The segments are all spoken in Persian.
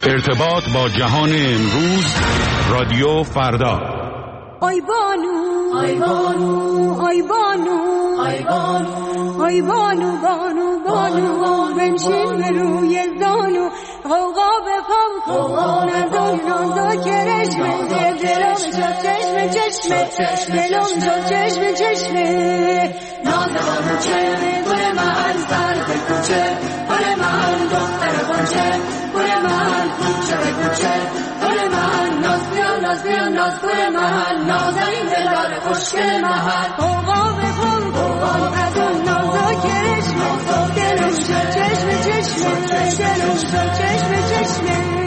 ارتباط با جهان امروز، رادیو فردا. آی بانو آی بانو آی بانو آی بانو آی بانو بانو بانو بنشین به روی زانو غوغا بپام غوغا ندار نازا کرشمه دلم شد چشمه چشمه دلم شد چشمه چشمه نازوانو چه گل محل سر به کوچه گل محل دختر بانچه گل محل کوچه به کوچه گل محل ناز بیان ناز گل محل نازنین دلبر خوشگل محل غوغا بپام غوغا ندار نازا کرشمه دلم شد چشمه دلم شد چشمه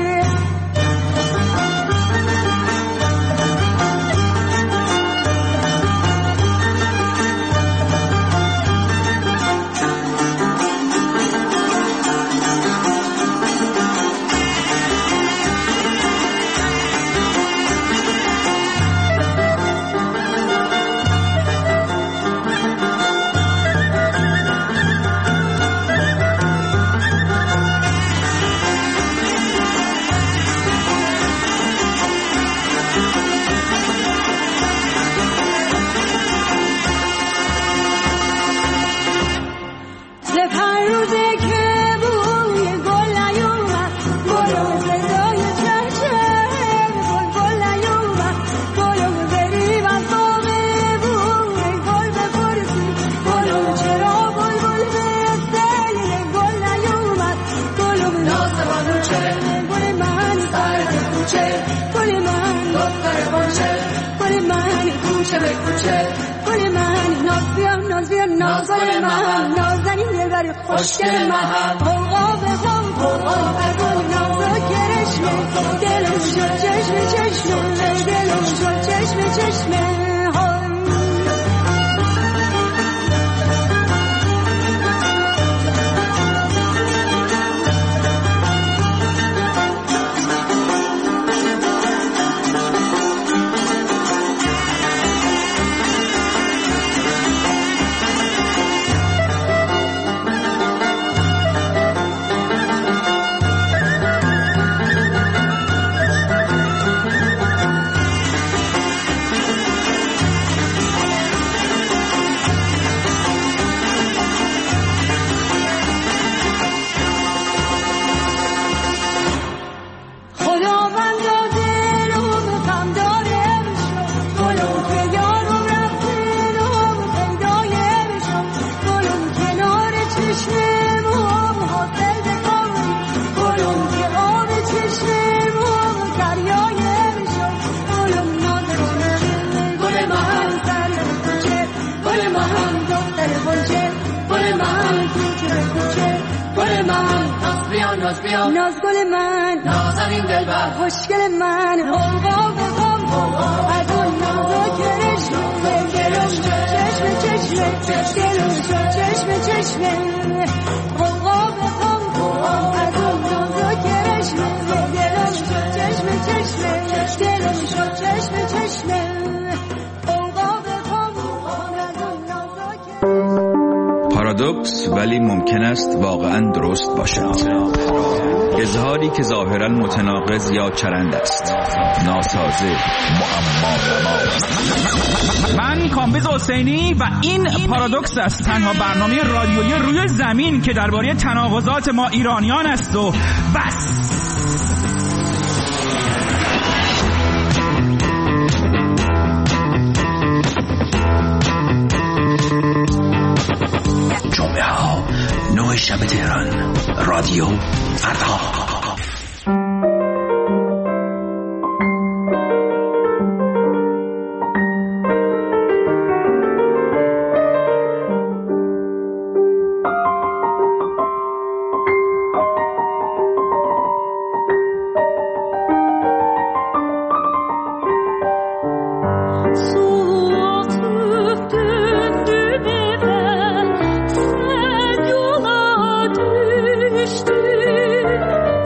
خوشگل محل غوغا بخوام غوغا بخوام نازا کرشمه دلم شد چشمه دلم شد چشمه ناز گل من نازنین دلبر خوشگل من غوغا بخوام غوغا از اون نازا کرشمه دلم شد چشمه غوغا بخوام غوغا از اون نازا کرشمه دلم شد چشمه غوغا بخوام غوغا از اون نازا کرشمه. پارادوکس ولی ممکن است واقعا درست باشد. اظهاری که ظاهرا متناقض یا چرند است، ناسازه، معما. من کامبیز حسینی و این پارادوکس است، تنها برنامه رادیویی روی زمین که درباره تناقضات ما ایرانیان است و بس. جمعه ها 9 شب تهران، رادیو فردا. Sen yola düştün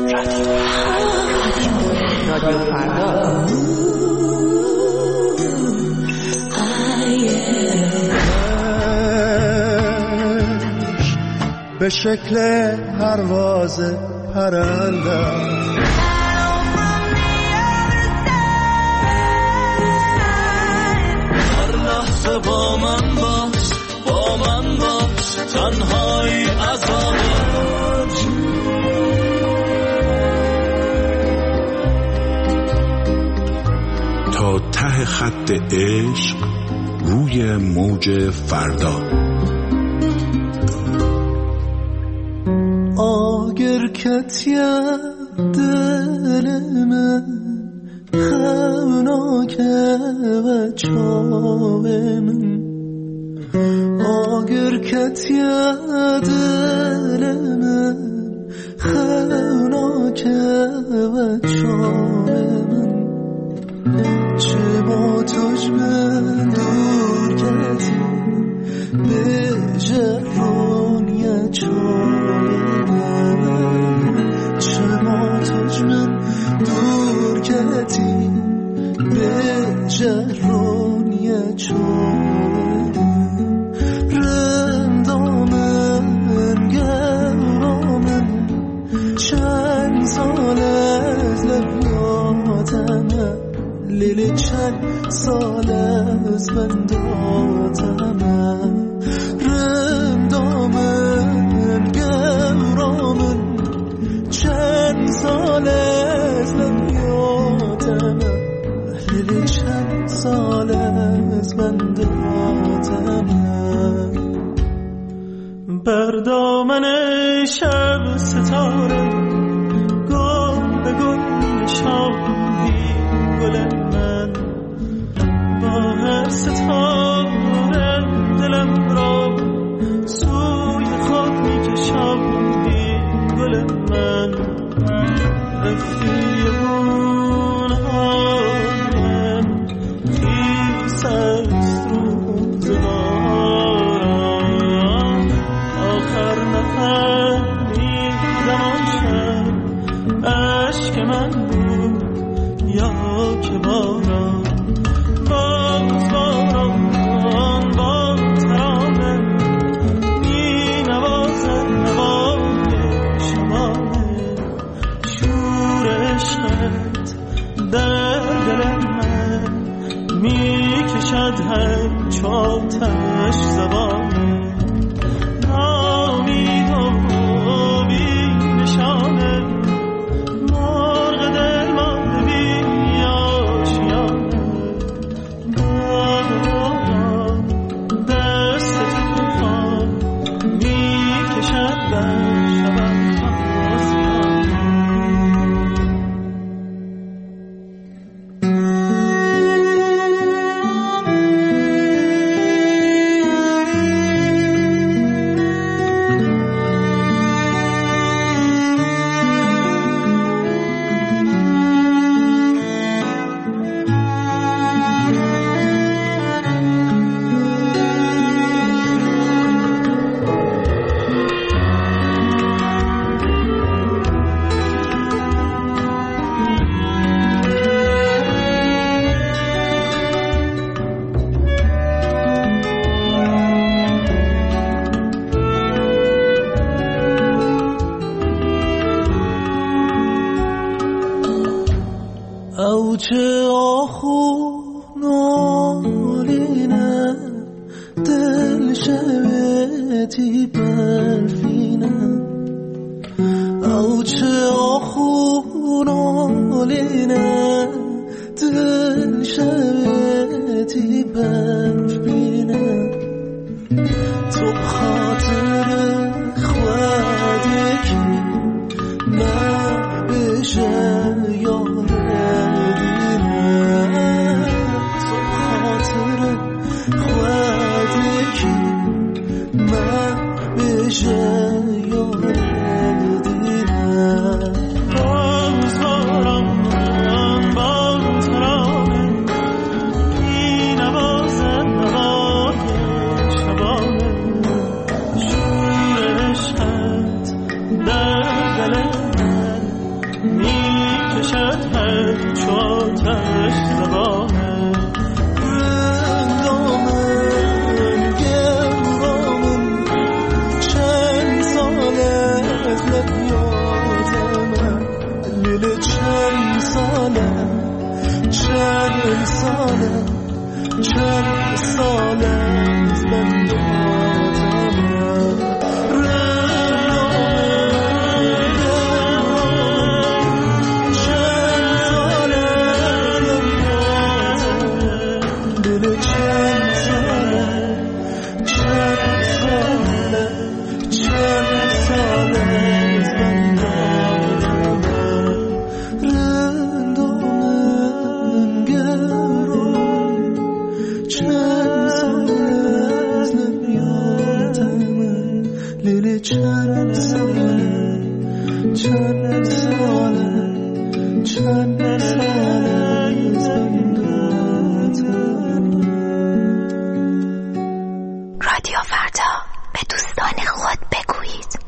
رادیو فردا. به شکل پرواز پرنده هر لحظه با من باش تنهایی عذابت تا ته خط عشق روی موج فردا. آگر کتیه دل من خوناکه و چاوه من آگر کتیه دل من خوناکه و چاوه من چه با توش من دور کتی به جرونیه چاوه من دور کردی به جرونیه چودم رندامن گرامن چند سال از لبیاتمه لیلی چند سال از بنداتمه رندامن گرامن چند سال از من یادم لیلی چند سال از من دادم بر دامن شب ستاره گل به گل نشاندی گل من با هر ستاره دلم را سوی خود میکشاندی گل من رفتی بونهایم خیس است روزگارم آخر نفهمیدم آن شب عشق من بود یا که باران باز باران با ترانه می نوازد نوای شبانه شور عشقت در دل من می کشد هم چاتش زبانه نامید و بی نشانه مرغ دل مانده بی آشیانه باران دست توفان می کشد در شبم آسیانه چه آخونالینه دل شبتی برفینه او چه آخونالینه دل شبتی برفینه تو خاطر خواهده که من بشه یاره آتشت هم چو آتش زبانه رندامن گرامن چند سال از لب یادمه لیل چند ساله از لب رادیو فردا به دوستان خود بگویید.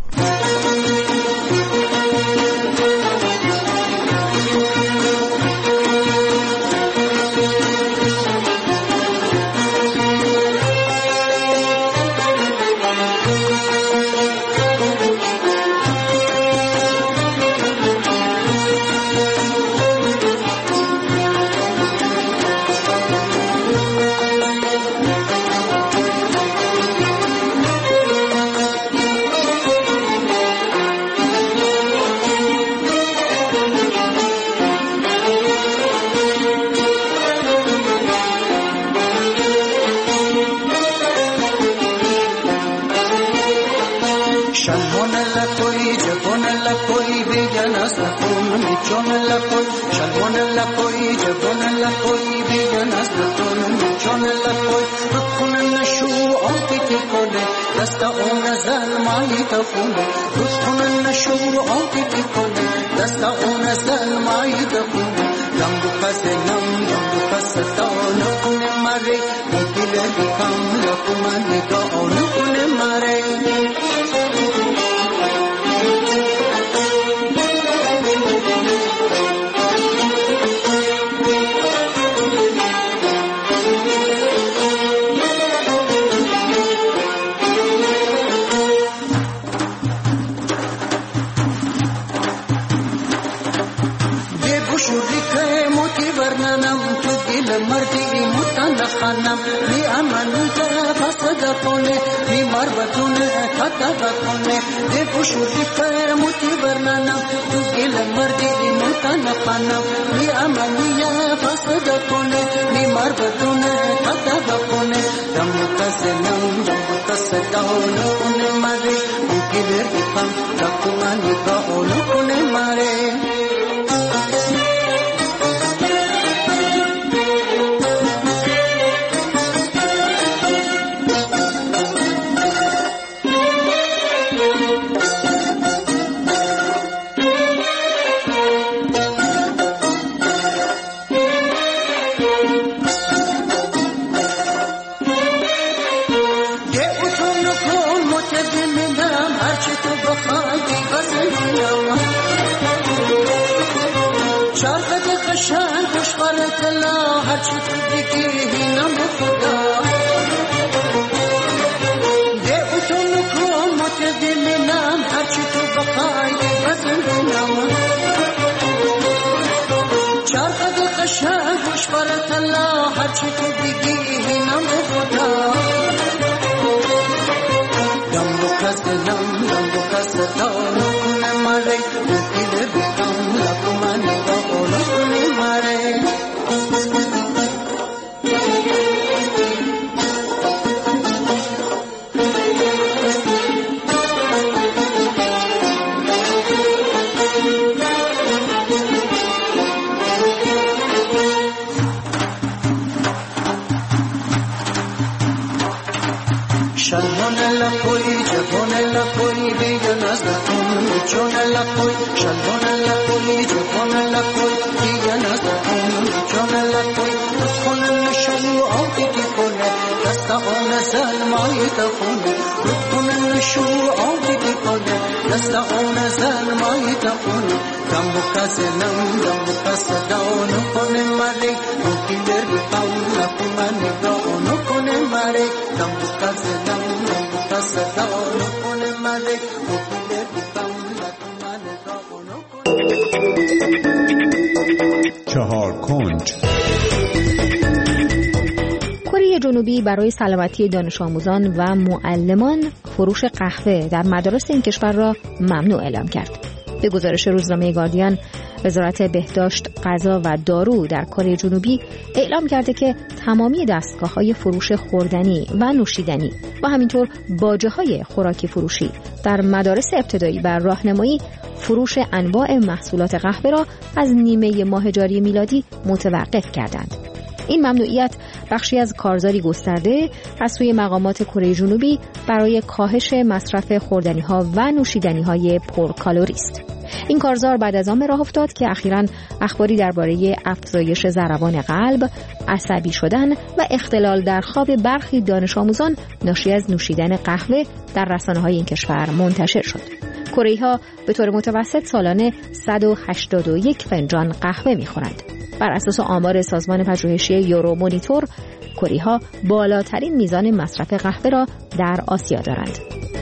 Dambukas down upon mare Kiler paula kumane down upon mare Dambukas down upon mare Kiler paula kumane down چهار کنج. کره جنوبی برای سلامتی دانش آموزان و معلمان فروش قهوه در مدارس این کشور را ممنوع اعلام کرد. به گزارش روزنامه گاردین، وزارت بهداشت، غذا و دارو در کره جنوبی اعلام کرده که تمامی دستگاه‌های فروش خوردنی و نوشیدنی و همینطور باجه‌های خوراکی فروشی در مدارس ابتدایی و راهنمایی فروش انواع محصولات قهوه را از نیمه ماه جاری میلادی متوقف کردند. این ممنوعیت بخشی از کارزاری گسترده از سوی مقامات کره جنوبی برای کاهش مصرف خوردنی‌ها و نوشیدنی‌های پرکالری است. این کارزار بعد از آن به راه افتاد که اخیراً اخباری درباره افزایش ضربان قلب، عصبی شدن و اختلال در خواب برخی دانش آموزان ناشی از نوشیدن قهوه در رسانه‌های این کشور منتشر شد. کره‌ای‌ها به طور متوسط سالانه 181 فنجان قهوه می‌خورند. بر اساس آمار سازمان پژوهشی یورو مانیتور، کره‌ای‌ها بالاترین میزان مصرف قهوه را در آسیا دارند.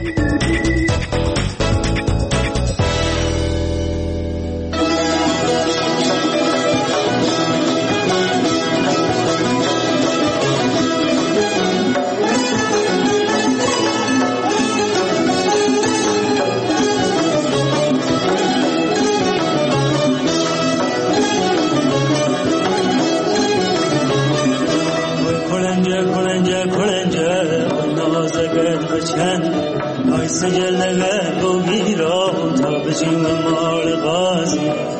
سجل نگه و میرا تا بچیم مال غازی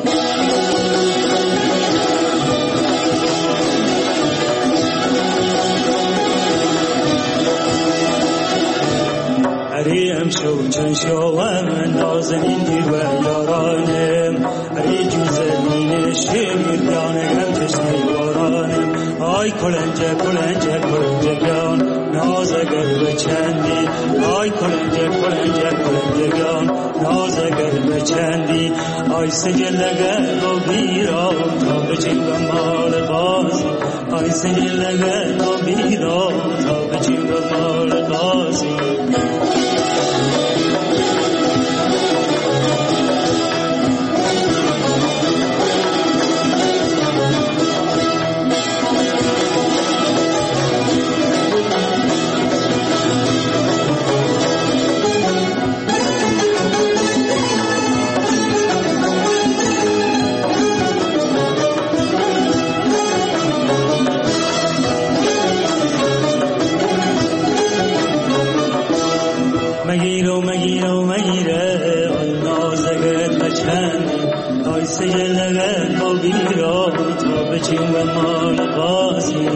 هریم شو چند شوام نازنین دیر و یارانم هری جوزمین شیر دانگم تشنی بارانم آی کلنجه کلنجه کلنجه گان نازگر بچندی آی کلنجه کلنجه کلنجه گان نازگر بچندی آی سجلگر و بیرام تا بچین و مال غازی آی سجلگر و بیرام تا بچین و مال غازی مگیره آن نازگت بچند آی سجلگت و بیرا تا بچین و مال غازی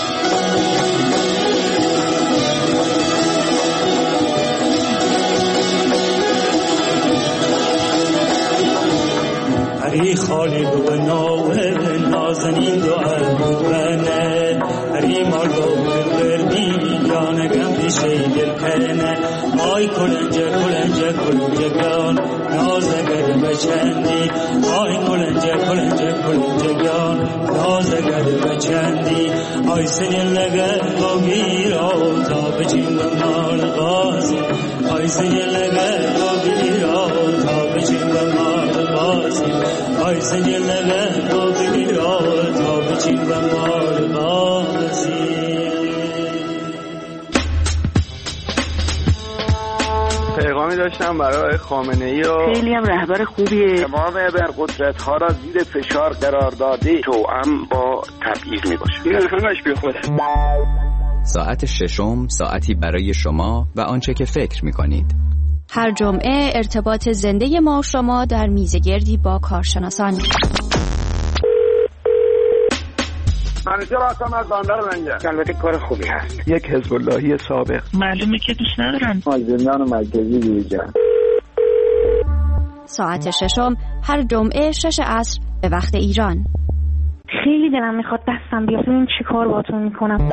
هری خالی و ناوه نازنین دو البونه هری مالو بردی جانگم پیشه دل کنه آی کلنجه کلنجه کلنجه گان نازگر بچندی آی کلنجه کلنجه کلنجه گان نازگر بچندی آی سجلگر و بیرا تا بچین و مال غازی آی سجلگر و بیرا تا بچین و مال غازی آی سجلگر و بیرا تا بچین و مال غازی پیغامی داشتم برای خامنه‌ای و خیلی هم رهبر خوبیه. تمام ابرقدرت‌ها را زیر فشار قرار داده توأم با تبعیض میباشه. این همش بیخوده. ساعت ششم ساعتی برای شما و آنچه که فکر می‌کنید. هر جمعه ارتباط زنده ما و شما در میزگردی با کارشناسان. منیجر هستم از بندر لنگر. البته کار خوبی هست. یک حزب اللهی سابق. معلومه که دوست ندارن. زندان مرکزی بیرجان. ساعت ششم هر جمعه 6 عصر به وقت ایران. خیلی دلم میخواد دستم بیاد ببین چی کار باهاتون میکنم.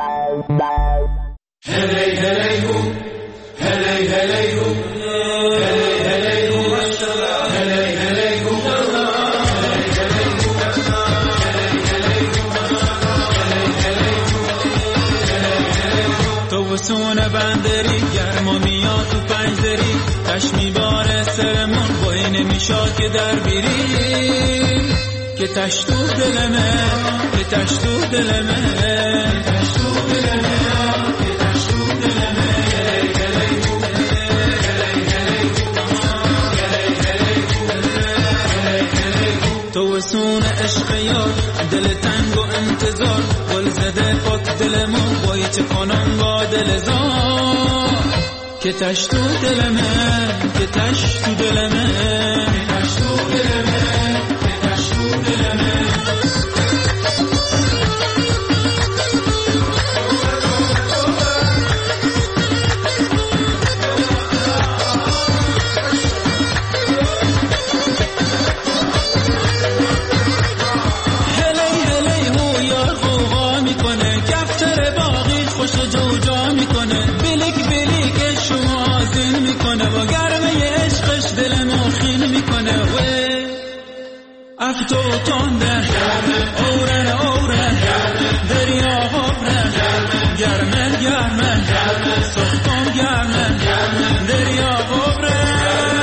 هلی هلی هو هلی هلی هو هلی هلی هو هلی هلی هو وسون بندری گرما میاد تو پنجدری تش میباره سرمون بایی نمیشاد که در بیری که تش تو دلمه که تش تو دلمه تش تو دلمه که تش تو دلمه تو وسون عشق یار دل تنگ و انتظار گل زده پاک دلمون بایی چه کنم با دل زار که تش تو دلمه که تش تو دلمه که تش تو دلمه که تش تو دلمه افتو تنده اورن اورن دریا غبرن گرمن گرمن سختم گرمن دریا غبرن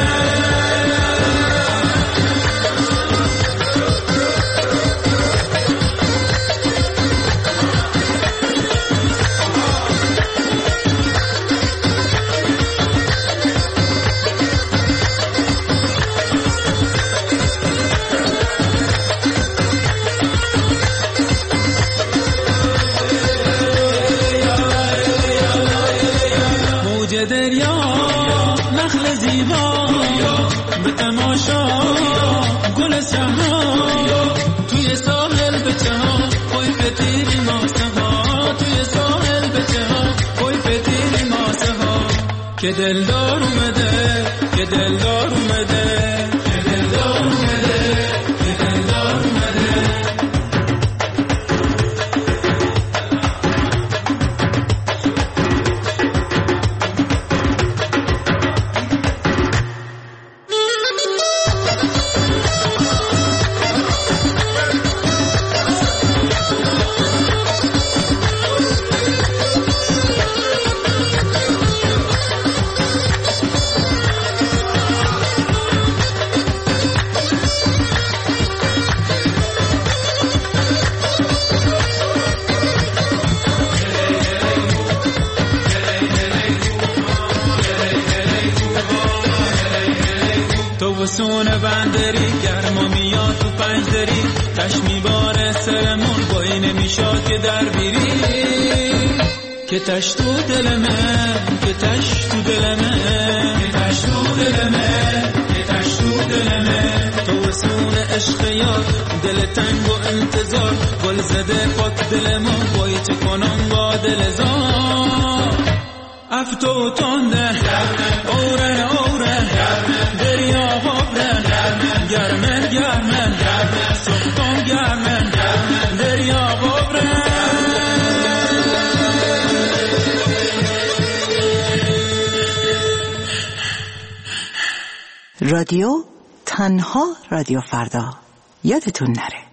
دریا نخل زیبا به تماشا گل سحا توی ساحل بچه ها کوی پتیری ماسه ها توی ساحل بچه ها کوی پتیری ماسه ها که دلدار اومده که دلدار اومده که دلدار اومده که دلدار اومده وسون بندری گرما میاد تو پنجدری تش میباره سرمون بایی نمیشاد که در بیری که تش تو دلمه که تش تو دلمه که تش تو دلمه که تش تو دلمه تو وسون عشق یار دل تنگ و انتظار گل زده پاک دلمون بایی چه کنم با دل زار افتو تنده اورن اورن دریا غبرن گرمن گرمن سختم گرمن دریا غبرن رادیو تنها رادیو فردا یادتون نره.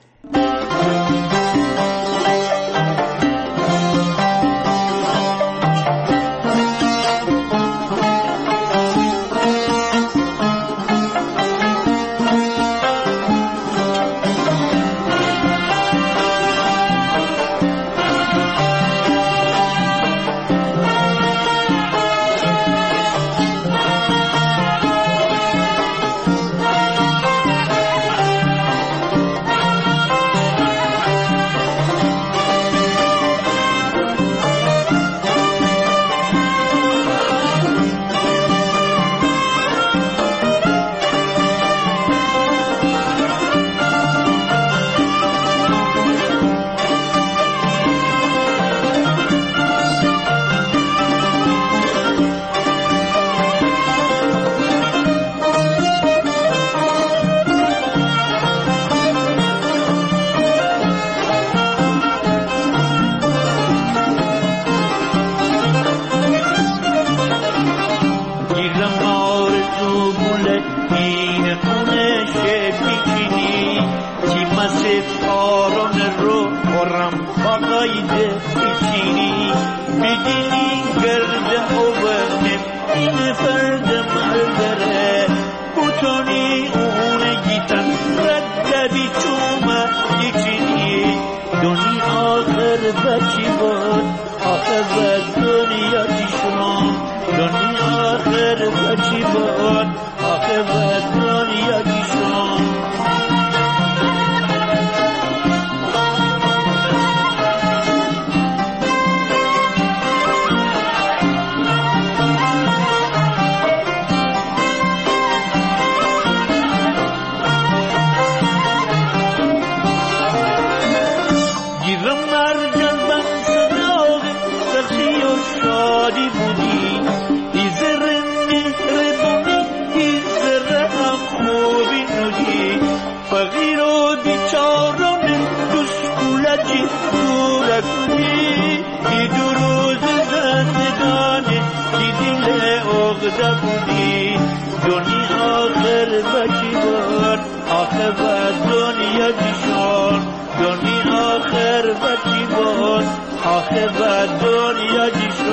چارم دستولتی دورکتی ای دو روز زندگانی کی دل اغده بودی دنیا آخر بچی بار آخر و دنیا دیشان دنیا آخر بچی بار آخر و دنیا دیشان